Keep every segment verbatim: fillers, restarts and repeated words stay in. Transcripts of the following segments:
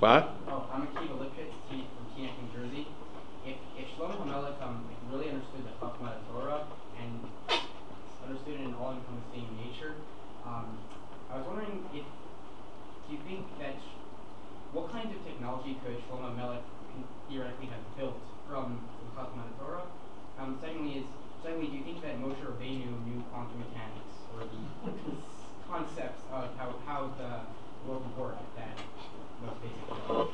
What? Oh, I'm Akiva Lipschitz T- from Teaneck, New Jersey. If, if Shlomo HaMelech um, really understood the Chachma Torah and understood it in all-encompassing nature, um, I was wondering if, do you think that, sh- what kinds of technology could Shlomo HaMelech theoretically have built from the Chachma Torah? Um, secondly, is secondly, do you think that Moshe Rabbeinu knew quantum mechanics or the concepts of how, how the world would work at that most basic level?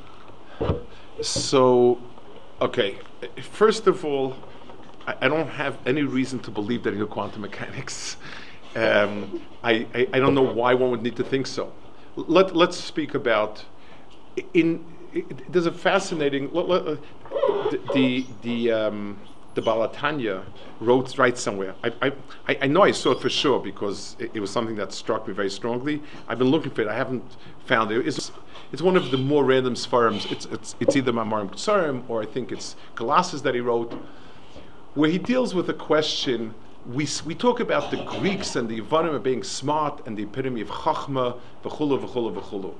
So, okay. First of all, I, I don't have any reason to believe that he knew quantum mechanics. Um, I, I, I don't know why one would need to think so. Let, let's speak about, in, it, there's a fascinating, let, let, uh, the, the, the um, the Baal HaTanya wrote right somewhere. I, I I know I saw it for sure because it, it was something that struck me very strongly. I've been looking for it. I haven't found it. It's it's one of the more random sfarms. It's it's it's either Mamarim Ketsarim or I think it's Colossus that he wrote, where he deals with the question. We we talk about the Greeks and the Yavanim being smart and the epitome of Chachma, v'chulu v'chulu v'chulu.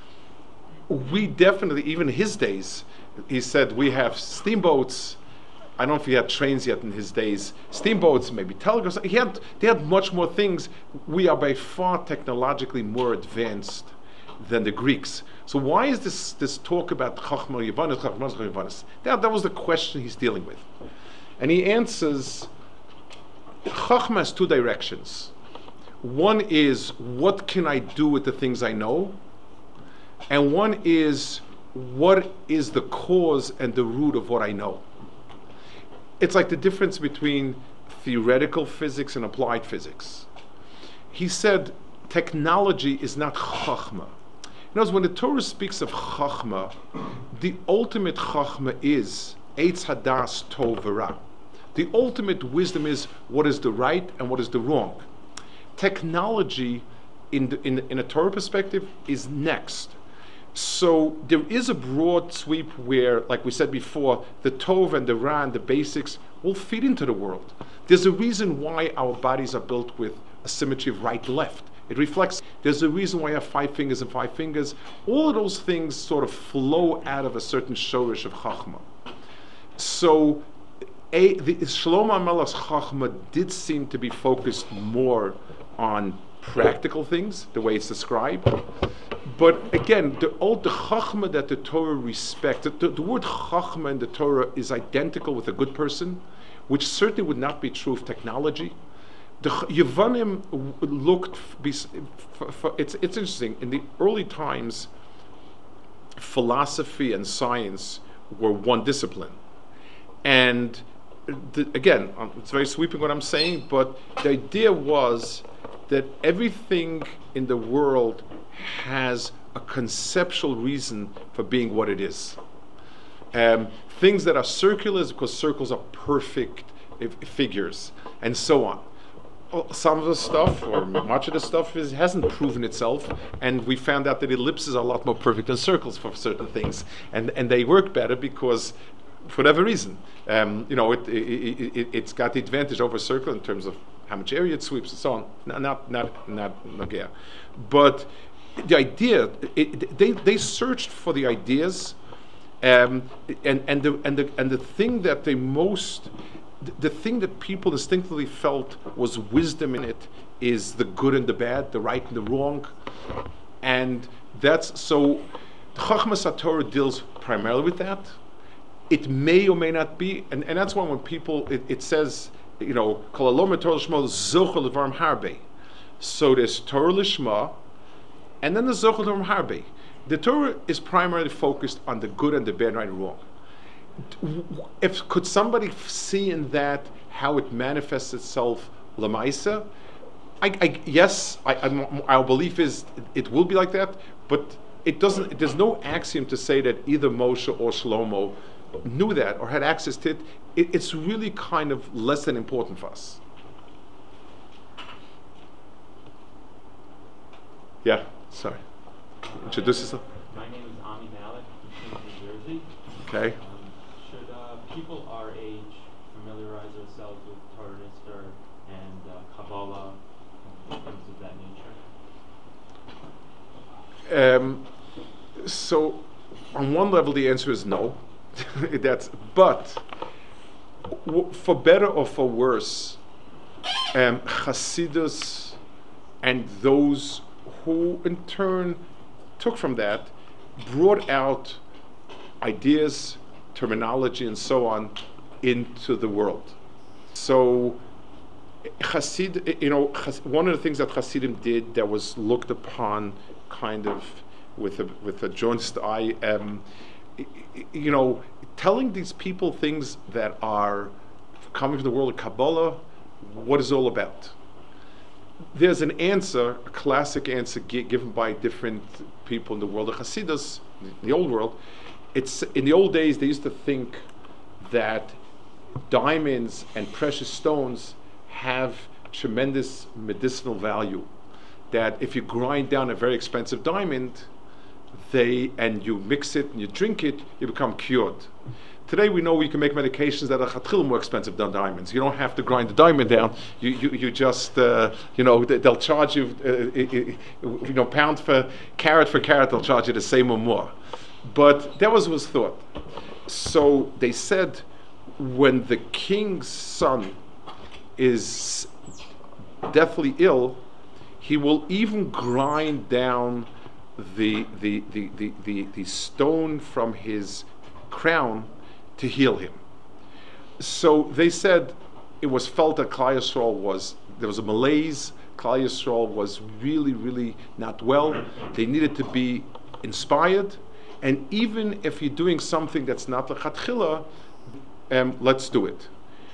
We definitely, even his days, he said we have steamboats. I don't know if he had trains yet in his days. Steamboats, maybe telegraphs. He had, they had much more things. We are by far technologically more advanced than the Greeks. So why is this this talk about Chachma Yavanis, Chachma Yavanis? That, that was the question he's dealing with. And he answers, Chachma has two directions. One is, what can I do with the things I know? And one is, what is the cause and the root of what I know? It's like the difference between theoretical physics and applied physics. He said technology is not chachma. In other words, when the Torah speaks of chachma, the ultimate chachma is eitz hadas tov v'ra. The ultimate wisdom is what is the right and what is the wrong. Technology, in, the, in, in a Torah perspective, is next. So there is a broad sweep where, like we said before, the Tov and the Ra and the basics will feed into the world. There's a reason why our bodies are built with a symmetry of right and left. It reflects, there's a reason why I have five fingers and five fingers. All of those things sort of flow out of a certain shorish of Chachma. So a, the Shlomo HaMelech's Chachma did seem to be focused more on practical things, the way it's described. But again, the old the chachma that the Torah respects, the, the word chachma in the Torah is identical with a good person, which certainly would not be true of technology. The Yavanim looked, for, for, it's, it's interesting, in the early times, philosophy and science were one discipline. And the, again, it's very sweeping what I'm saying, but the idea was that everything in the world has a conceptual reason for being what it is. Um, things that are circular is because circles are perfect if, figures, and so on. Well, some of the stuff, or much of the stuff, is, hasn't proven itself, and we found out that ellipses are a lot more perfect than circles for certain things, and, and they work better because, for whatever reason, um, you know, it, it, it, it's got the advantage over a circle in terms of how much area it sweeps and so on. Not, not, not, not Nagea. But the idea, it, they, they searched for the ideas, um, and, and, the, and, the, and the thing that they most, the thing that people instinctively felt was wisdom in it is the good and the bad, the right and the wrong. And that's, so Chachmas HaTorah deals primarily with that. It may or may not be, and, and that's why when people, it, it says, you know, so there's Torah Lishma, and then there's Zochel Levarm Harbe. The Torah is primarily focused on the good and the bad, right and wrong. If could somebody see in that how it manifests itself Lamaisa? I, I, yes, I, I, our belief is it will be like that, but it doesn't. There's no axiom to say that either Moshe or Shlomo knew that or had access to it. it. It's really kind of less than important for us. Yeah, sorry. Introduce yourself. My name is Ami Malik from New Jersey. Okay. Um, should uh, people our age familiarize ourselves with Torah Nistar and uh, Kabbalah and things of that nature? Um, so on one level, the answer is no. That's but w- for better or for worse, um, Hasidus and those who in turn took from that brought out ideas, terminology, and so on into the world. So, Hasid, you know, one of the things that Hasidim did that was looked upon kind of with a with a jaundiced eye, um, you know, telling these people things that are coming from the world of Kabbalah, what is it all about? There's an answer, a classic answer gi- given by different people in the world of Hasidus, in the old world. It's in the old days they used to think that diamonds and precious stones have tremendous medicinal value. That if you grind down a very expensive diamond, they and you mix it and you drink it, you become cured. Today we know we can make medications that are chatchil more expensive than diamonds. You don't have to grind the diamond down. You you, you just uh, you know they'll charge you uh, you know pound for carat for carat. They'll charge you the same or more. But that was was thought. So they said when the king's son is deathly ill, he will even grind down the the the the the, the stone from his crown to heal him. So they said it was felt that Klal Yisrael was, there was a malaise, Klal Yisrael was really, really not well. They needed to be inspired, and even if you're doing something that's not l'chatchila, um, let's do it.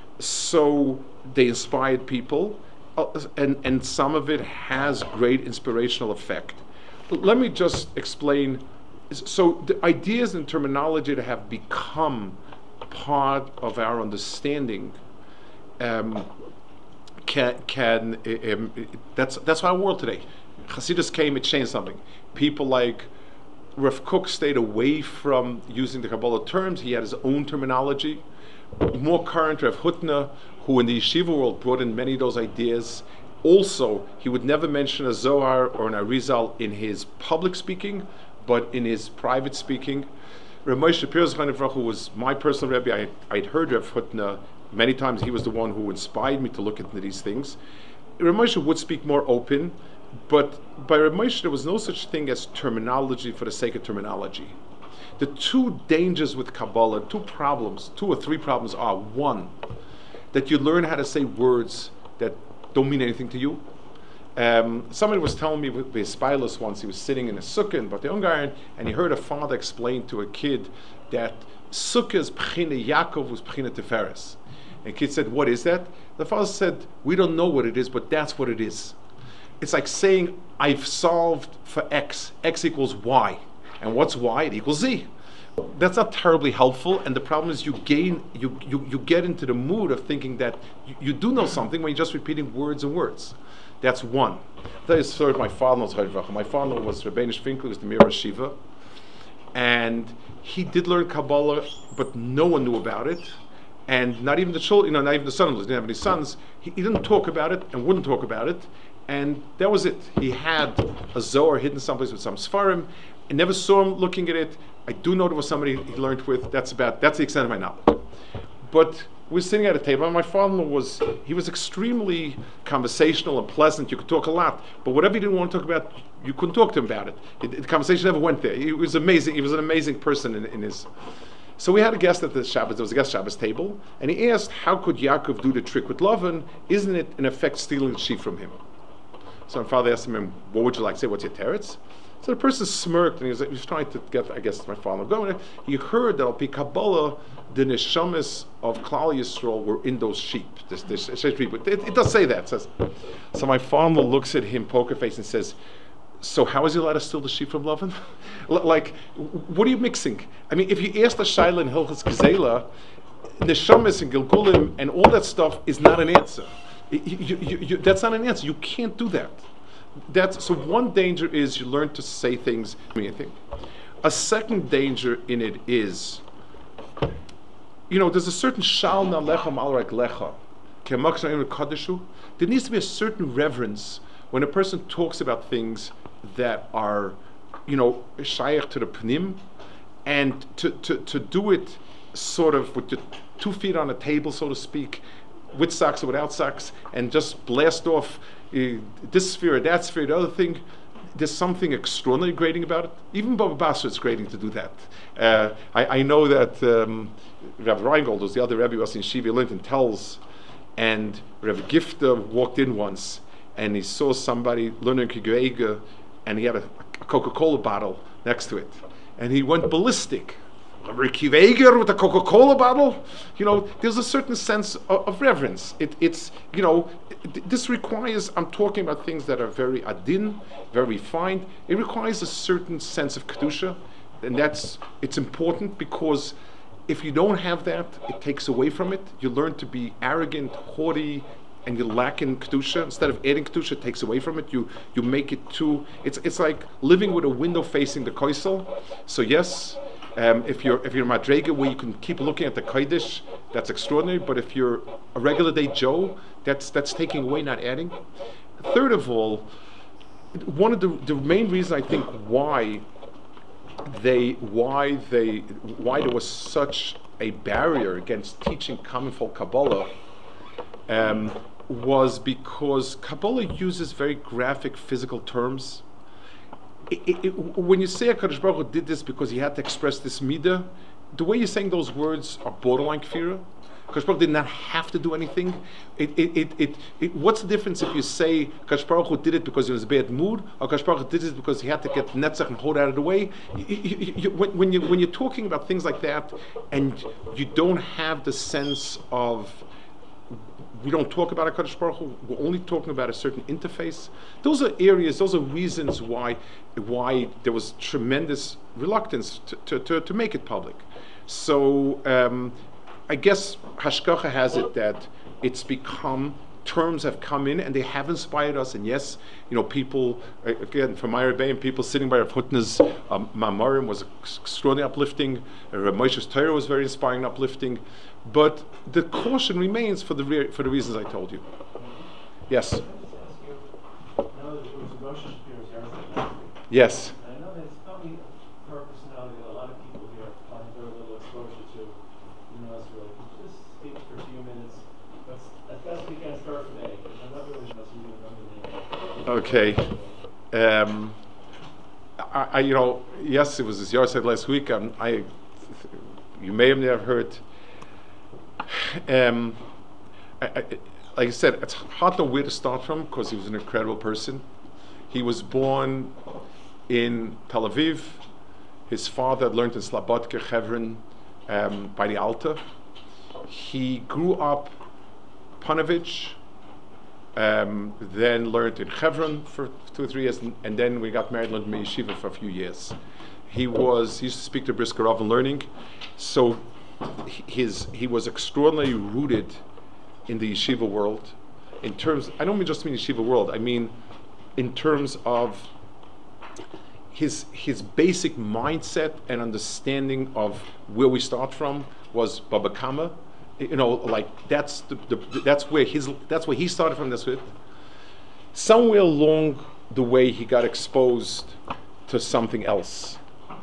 So they inspired people, uh, and, and some of it has great inspirational effect. Let me just explain. So the ideas and terminology that have become part of our understanding um, can, can um, that's that's our world today. Hasidus came, it changed something. People like Rav Kook stayed away from using the Kabbalah terms. He had his own terminology. More current, Rav Hutner, who in the yeshiva world brought in many of those ideas. Also, he would never mention a Zohar or an Arizal in his public speaking, but in his private speaking. Rav Moshe Shapiro, who was my personal Rebbe, I, I'd heard Rav Hutner many times. He was the one who inspired me to look into these things. Rav Moshe would speak more open, but by Rav Moshe there was no such thing as terminology for the sake of terminology. The two dangers with Kabbalah, two problems, two or three problems are, one, that you learn how to say words that don't mean anything to you. Um, somebody was telling me with his spilus once, he was sitting in a sukkah in Batei Ungarin, and he heard a father explain to a kid that sukkah's pchina Yaakov was pchina Tiferes. And the kid said, what is that? The father said, we don't know what it is, but that's what it is. It's like saying, I've solved for X, X equals Y. And what's Y? It equals Z. That's not terribly helpful, and the problem is you gain, you, you, you get into the mood of thinking that you, you do know something when you're just repeating words and words. That's one. That is sort of my father-in-law's Chayv. My father-in-law was Rebbeinu Finkel, was the Mir Shiva, and he did learn Kabbalah, but no one knew about it, and not even the children, you know, not even the sons. He didn't have any sons. He, he didn't talk about it and wouldn't talk about it, and that was it. He had a Zohar hidden someplace with some Sfarim. I never saw him looking at it. I do know there was somebody he learned with. That's about that's the extent of my knowledge. But we were sitting at a table, and my father-in-law was, he was extremely conversational and pleasant. You could talk a lot, but whatever you didn't want to talk about, you couldn't talk to him about it. it the conversation never went there. He was amazing. He was an amazing person in, in his. So we had a guest at the Shabbos, there was a guest Shabbos table, and he asked, how could Yaakov do the trick with Lavan? Isn't it, in effect, stealing the sheep from him? So my father asked him, what would you like to say? What's your teretz? So the person smirked, and he was, he was trying to get, I guess, my father going. He heard that al pi Kabbalah, the neshamas of Klal Yisrael were in those sheep. This, this, this sheep. It, it does say that. It says, so my father looks at him, poker face, and says, so how is he allowed to steal the sheep from Lavan? Like, what are you mixing? I mean, if you ask the Shaila in Hilchas Gezela, neshamas and Gilgulim and all that stuff is not an answer. You, you, you, you, that's not an answer. You can't do that. That's, so one danger is you learn to say things. I mean, I think. A second danger in it is, you know, there's a certain shal na lecha malrek lecha. There needs to be a certain reverence when a person talks about things that are, you know, shaykh to the pnim, and to, to, to do it sort of with your two feet on a table, so to speak, with socks or without socks, and just blast off uh, this sphere or that sphere, the other thing, there's something extraordinarily grating about it. Even Baba Basra, it's grating to do that. Uh, I, I know that um, Rav Reingold, who's the other Rebbe, was in Shiva Linton, tells, and Rav Gifter walked in once, and he saw somebody learning Kigreige, and he had a, a Coca-Cola bottle next to it, and he went ballistic. Kigreiger with a Coca-Cola bottle, you know, there's a certain sense of, of reverence. It, it's, you know, it, this requires, I'm talking about things that are very adin, very refined. It requires a certain sense of kedusha, and that's, it's important because if you don't have that, it takes away from it. You learn to be arrogant, haughty, and you lack in kedusha. Instead of adding kedusha, it takes away from it. You you make it too. It's it's like living with a window facing the koisel. So yes, um, if you're if you're a madrega where you can keep looking at the kodesh, that's extraordinary. But if you're a regular day Joe, that's that's taking away, not adding. Third of all, one of the the main reasons I think why they why they why there was such a barrier against teaching common folk Kabbalah um, was because Kabbalah uses very graphic physical terms. It, it, it, when you say HaKadosh Baruch Hu did this because he had to express this midah, the way you're saying those words are borderline kfirah. HaKadosh Baruch Hu did not have to do anything. It, it, it, it, it, what's the difference if you say HaKadosh Baruch Hu did it because he was in a bad mood, or HaKadosh Baruch Hu did it because he had to get Netzach and Hod out of the way? You, you, you, when, when, you, when you're talking about things like that, and you don't have the sense of, we don't talk about HaKadosh Baruch Hu, we're only talking about a certain interface. Those are areas, those are reasons why why there was tremendous reluctance to, to, to, to make it public. So um, I guess Hashgacha has it that it's become, terms have come in and they have inspired us. And yes, you know, people, again, from Meir Bay, and people sitting by Rav Hutner's um, Mamarim was extraordinarily uplifting. Uh, Rav Moshe's Torah was very inspiring and uplifting. But the caution remains for the re- for the reasons I told you. Yes? Yes. I know there's probably for a personality that a lot of people here find very little exposure to, you know, Israel. Could you just speak for a few minutes? But as best we can start from A, because I'm not really sure you remember the name. Okay. Um, I, I, you know, yes, it was as Yar said last week. Um, I, you may have never heard. Um, I, I, like I said, it's hard to know where to start from because he was an incredible person. He was born in Tel Aviv. His father had learned in Slabodka, Hebron, um, by the Alta. He grew up Panovich, um, then learned in Hebron for two or three years, and, and then we got married, learned in Yeshiva for a few years. He was he used to speak to Briskerov and learning, so his he was extraordinarily rooted in the yeshiva world. In terms, I don't mean just mean yeshiva world. I mean in terms of his his basic mindset and understanding of where we start from was Baba Kama. You know, like that's the, the that's where his that's where he started from. This with somewhere along the way he got exposed to something else,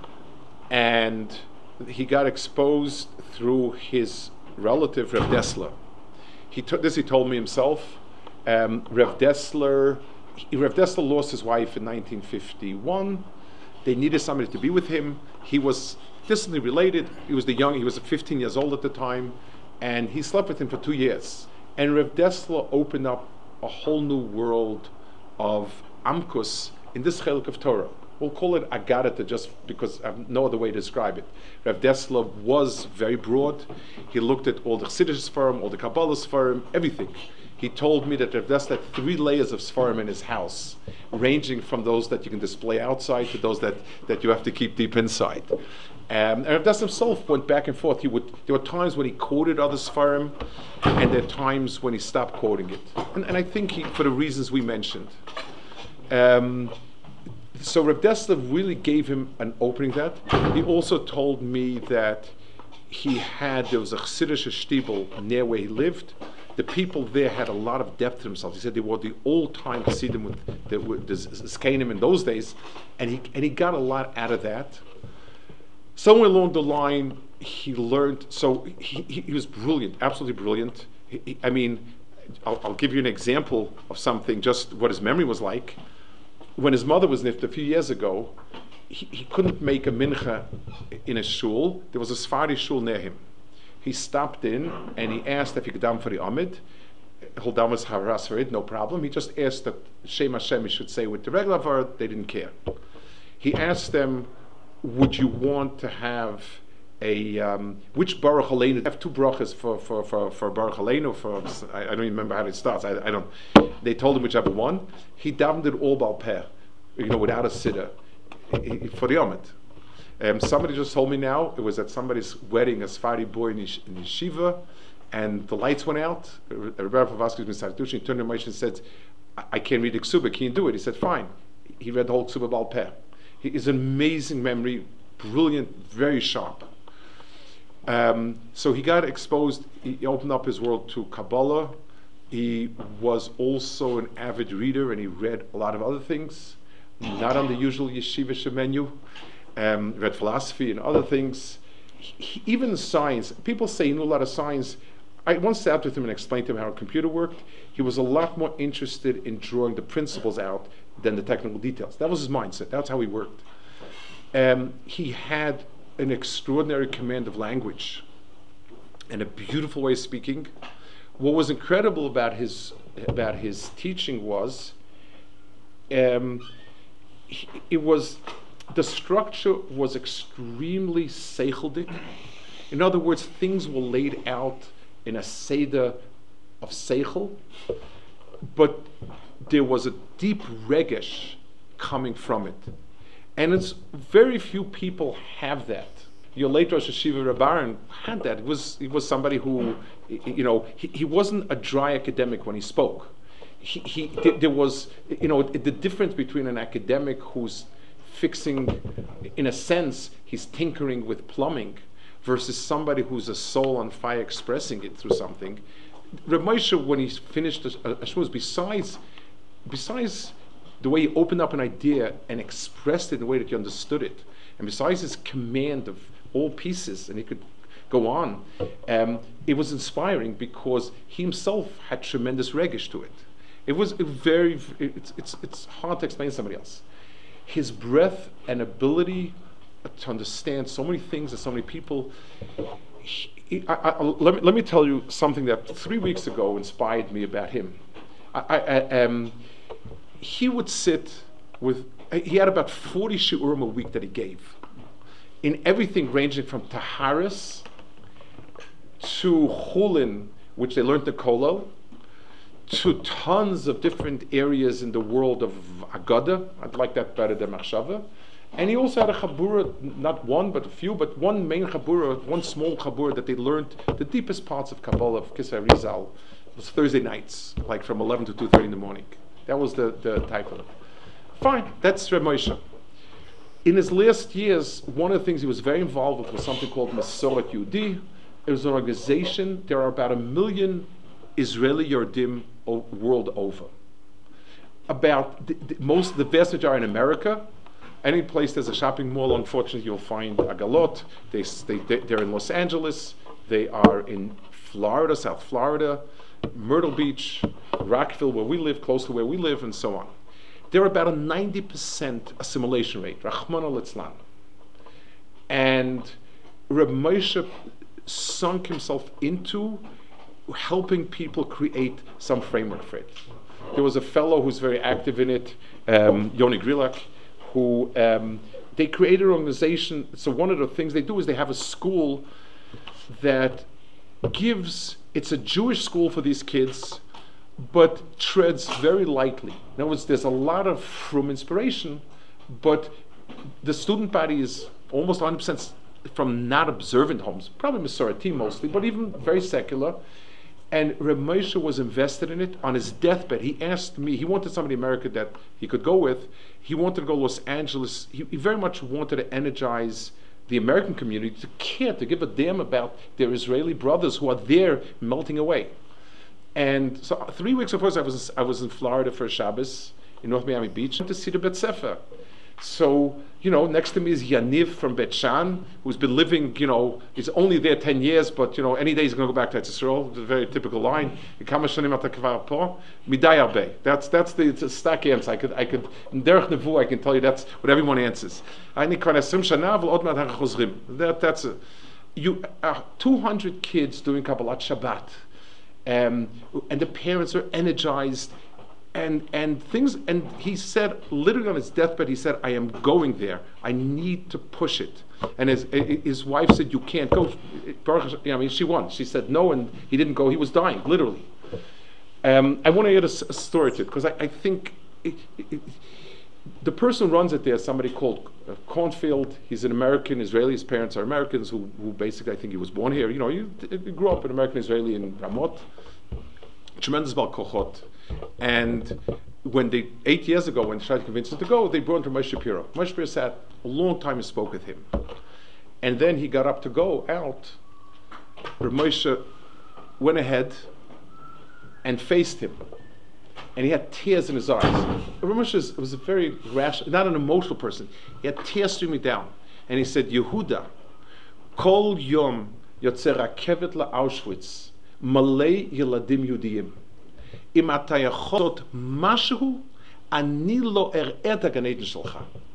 and he got exposed through his relative Rev Dessler. He took this. He told me himself. Um, Rev Dessler. He, Rev Dessler lost his wife in nineteen fifty-one. They needed somebody to be with him. He was distantly related. He was the young. He was fifteen years old at the time, and he slept with him for two years. And Rev Dessler opened up a whole new world of Amkus in this chelik of Torah. We'll call it Agadata just because I have no other way to describe it. Rev Dessler was very broad. He looked at all the Chassidish Sfarim, all the Kabbalah Sfarim, everything. He told me that Rev Dessler had three layers of Sfarim in his house, ranging from those that you can display outside to those that, that you have to keep deep inside. Um, and Rev Dessler himself went back and forth. He would. There were times when he quoted other Sfarim, and there are times when he stopped quoting it. And, and I think he, for the reasons we mentioned. Um, So Reb Dessler really gave him an opening to that. He also told me that he had, there was a Chassidish shtibel near where he lived. The people there had a lot of depth to themselves. He said they were the old-time Chassidim with the Zkanim in those days, and he and he got a lot out of that. somewhere along the line, he learned, so he, he, he was brilliant, absolutely brilliant. He, he, I mean, I'll, I'll give you an example of something, just what his memory was like. When his mother was nifta a few years ago, he, he couldn't make a mincha in a shul. There was a Sephardi shul near him. He stopped in and he asked if he could daven for the Amid. Holdam was haras for it, no problem. He just asked that Shem Hashem he should say with the regular word. They didn't care. He asked them, would you want to have a um, which Baruch Aleinu? I have two brachas for for for for Baruch Aleinu. For I, I don't even remember how it starts. I, I don't. They told him whichever one. He davened it all bal peh, you know, without a siddur, for the Amid. Um, somebody just told me now it was at somebody's wedding, a Sephardi boy in, Yesh- in yeshiva, and the lights went out. Rabbi Pavaskis Misartush, he turned to Moshe and said, I-, "I can't read the ksuba. Can you do it?" He said, "Fine." He read the whole ksuba bal peh. He is an amazing memory, brilliant, very sharp. Um, so he got exposed. He opened up his world to Kabbalah. He was also an avid reader, and he read a lot of other things, not on the usual yeshivish menu. Um, read philosophy and other things. He, even science. People say he knew a lot of science. I once sat with him and explained to him how a computer worked. He was a lot more interested in drawing the principles out than the technical details. That was his mindset. That's how he worked. Um, he had an extraordinary command of language and a beautiful way of speaking. What was incredible about his about his teaching was um, he, it was the structure was extremely seicheldik. In other words, things were laid out in a seder of seichel, but there was a deep regesh coming from it. And it's very few people have that. Your late Rosh Hashiva Rabbaran had that. It was he was somebody who, you know, he, he wasn't a dry academic when he spoke. He, he there was, you know, the difference between an academic who's fixing, in a sense, he's tinkering with plumbing, versus somebody who's a soul on fire expressing it through something. Reb Moshe, when he finished Ashmuz, besides, besides the way he opened up an idea and expressed it in a way that you understood it, and besides his command of all pieces, and he could go on, um, it was inspiring because he himself had tremendous regesh to it. It was a very, it's, it's, it's hard to explain to somebody else. His breadth and ability to understand so many things and so many people. He, he, I, I, let, me, let me tell you something that three weeks ago inspired me about him. I, I, um, he would sit with, he had about forty shiurim a week that he gave, in everything ranging from Taharis to Chulin, which they learned the Kollel, to tons of different areas in the world of Agada. I'd like that better than Machshava. And he also had a Chabura, not one, but a few, but one main Chabura, one small Chabura that they learned the deepest parts of Kabbalah, of Kisar Rizal. It was Thursday nights, like from eleven to two thirty in the morning. That was the, the type of it. Fine, that's Reb Moshe. In his last years, one of the things he was very involved with was something called Masoret Yehudi. It was an organization. There are about a million Israeli Yordim o- world over. About the, the, most, the vast majority in America. Any place there's a shopping mall, unfortunately, you'll find Agalot. They, they, they, they're in Los Angeles. They are in Florida, South Florida, Myrtle Beach, Rockville, where we live, close to where we live, and so on. They're about a ninety percent assimilation rate, Rachmana litzlan. And Reb Moshe sunk himself into helping people create some framework for it. There was a fellow who's very active in it, um, Yoni Grilak, who um, they created an organization. So one of the things they do is they have a school that gives, it's a Jewish school for these kids, but treads very lightly. In other words, there's a lot of from inspiration, but the student body is almost one hundred percent from not observant homes, probably Masorti mostly, but even very secular. And Reb Moshe was invested in it. On his deathbed, he asked me, he wanted somebody in America that he could go with. He wanted to go to Los Angeles. He, he very much wanted to energize the American community to care, to give a damn about their Israeli brothers who are there melting away. And so three weeks before, I was I was in Florida for Shabbos in North Miami Beach to see the Bet Sefer. So You know, next to me is Yaniv from Bet Shan, who's been living, you know, he's only there ten years, but, you know, any day he's going to go back to Israel. It's a very typical line. That's, that's the, it's a stack answer. I could, I could, in Derech Nevu, I can tell you that's what everyone answers. That, that's a, you, uh, two hundred kids doing Kabbalat Shabbat. Um, and the parents are energized. And and things, and he said, literally on his deathbed, he said, I am going there. I need to push it. And his his wife said, you can't go. I mean, she won. She said no, and he didn't go. He was dying, literally. Um, I want to add a, a story to it, because I, I think it, it, it, the person who runs it there is somebody called uh, Kornfield. He's an American, Israeli. His parents are Americans, who, who basically, I think he was born here. You know, he, he grew up an American Israeli in Ramot. Tremendous Bal Kochot. And when they, eight years ago, when they tried to convince him to go, they brought him to Moshe Shapiro. Moshe Shapiro sat a long time and spoke with him. And then he got up to go out. Rav Moshe went ahead and faced him. And he had tears in his eyes. Rav Moshe was a very rational, not an emotional person. He had tears streaming down. And he said, Yehuda, kol yom yotzer rakevet la'Auschwitz, malei yeladim yudiyim. אם אתה יכול לעשות משהו, אני לא אראה את הגן עדן שלך.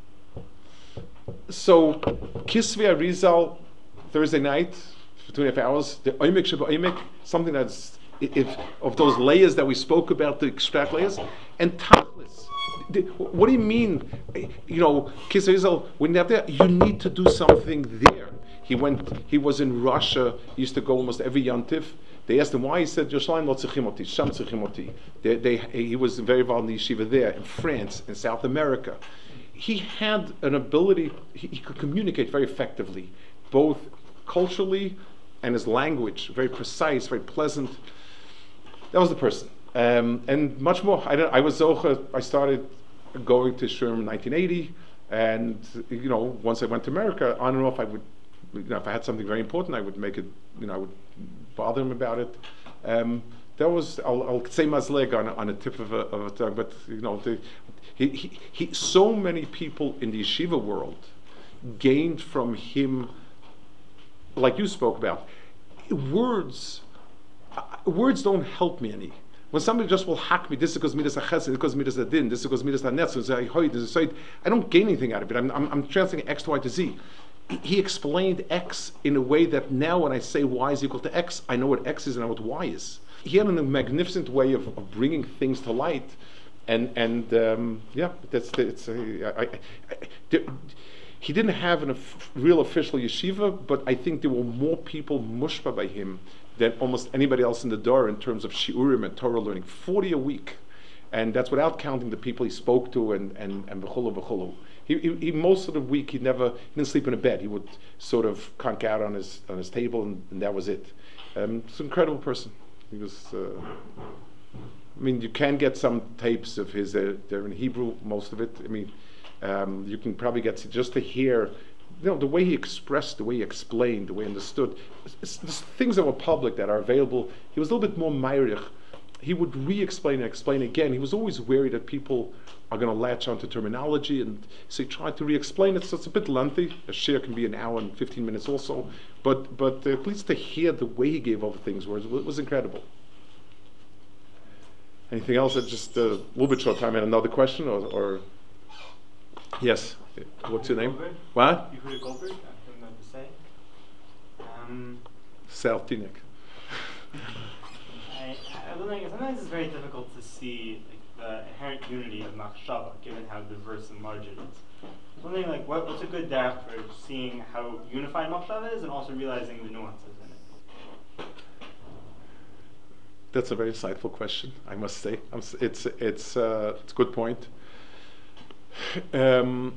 So, Kisvei Arizal, Thursday night, for two and a half hours, the Oimek Sheba Oimek, something that's, if, of those layers that we spoke about, the extract layers, and Tachlis. The, what do you mean? You know, Kisvei Arizal, when you're there, you need to do something there. He went, he was in Russia, he used to go almost every Yantiv. They asked him why. He said, Yerushalayim lo tzrichim oti, Sham tzrichim oti. They, they, he was very involved in the yeshiva there, in France, in South America. He had an ability, he, he could communicate very effectively, both culturally and his language, very precise, very pleasant. That was the person. Um, and much more. I, I was Zocha, I started going to Shurim in nineteen eighty, and, you know, once I went to America, on and off, I would, you know, if I had something very important, I would make it, you know, I would bother him about it. Um, that was, I'll, I'll say mazleg on, on a tip of a, of a tongue, but you know, the, he, he, he, so many people in the yeshiva world gained from him, like you spoke about, words. Uh, words don't help me any. When somebody just will hack me, this is because midas achesed, this is because midas adin, this is because midas hanetz, this is ahoy, this is ahoy, I don't gain anything out of it. I'm, I'm, I'm translating X to Y to Z. He explained X in a way that now when I say Y is equal to X, I know what X is and I know what Y is. He had a magnificent way of, of bringing things to light, and and um, yeah, that's it's. Uh, I, I, I, there, he didn't have a f- real official yeshiva, but I think there were more people mushpa by him than almost anybody else in the door in terms of shiurim and Torah learning, forty a week, and that's without counting the people he spoke to and and and v'chulu v'chulu. He, he, he most of the week he never he didn't sleep in a bed. He would sort of conk out on his on his table, and, and that was it. Um, it's an incredible person. He was. Uh, I mean, you can get some tapes of his. Uh, they're in Hebrew, most of it. I mean, um, you can probably get to, just to hear, you know, the way he expressed, the way he explained, the way he understood. It's, it's things that were public that are available. He was a little bit more meirich. He would re-explain and explain again. He was always wary that people are going to latch onto terminology, and so he tried to re-explain it. So it's a bit lengthy. A share can be an hour and fifteen minutes also, but but at least to hear the way he gave over things was was incredible. Anything else? That just a little bit short time. And another question, or, or yes. What's your name? Goldberg? What? Yehuda Goldberg. I don't know what to say. Um, Saltinik. I, I was wondering, sometimes it's very difficult to see like, the inherent unity of machshava, given how diverse and large it is. I was wondering, like, what, what's a good depth for seeing how unified machshava is, and also realizing the nuances in it? That's a very insightful question, I must say. I'm s- It's it's uh, it's a good point. Um,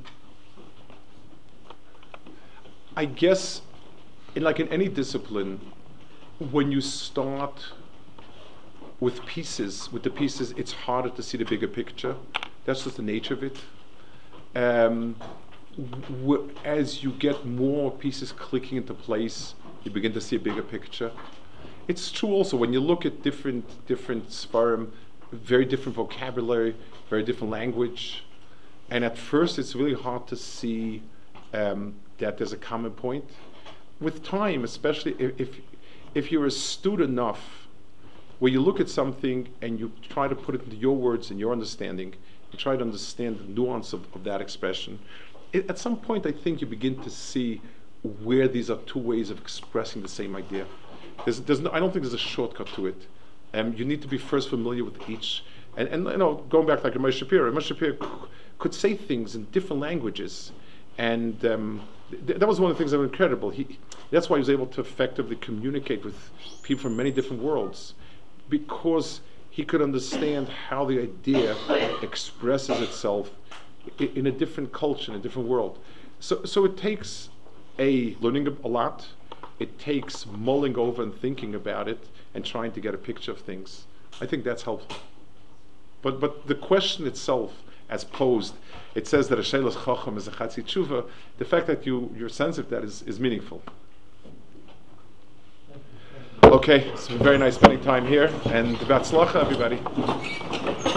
I guess, in like in any discipline, when you start with pieces, with the pieces, it's harder to see the bigger picture. That's just the nature of it. Um, w- as you get more pieces clicking into place, you begin to see a bigger picture. It's true also when you look at different different Sfarim, very different vocabulary, very different language. and at first it's really hard to see um, that there's a common point. With time, especially if, if if you're astute enough, where you look at something and you try to put it into your words and your understanding, you try to understand the nuance of, of that expression, it, at some point I think you begin to see where these are two ways of expressing the same idea. There's, there's no, I don't think there's a shortcut to it. Um, you need to be first familiar with each. And, and you know, going back like Moshe Shapiro, Moshe Shapiro c- could say things in different languages. And um, th- that was one of the things that was incredible. He, that's why he was able to effectively communicate with people from many different worlds, because he could understand how the idea expresses itself i- in a different culture, in a different world. So, so it takes a learning a lot. It takes mulling over and thinking about it and trying to get a picture of things. I think that's helpful. But but the question itself, as posed, it says that a sheilas chacham is a chatzi tshuva. The fact that you you're sensitive to that is, is meaningful. Okay, it's been very nice spending time here, and batzlacha, everybody.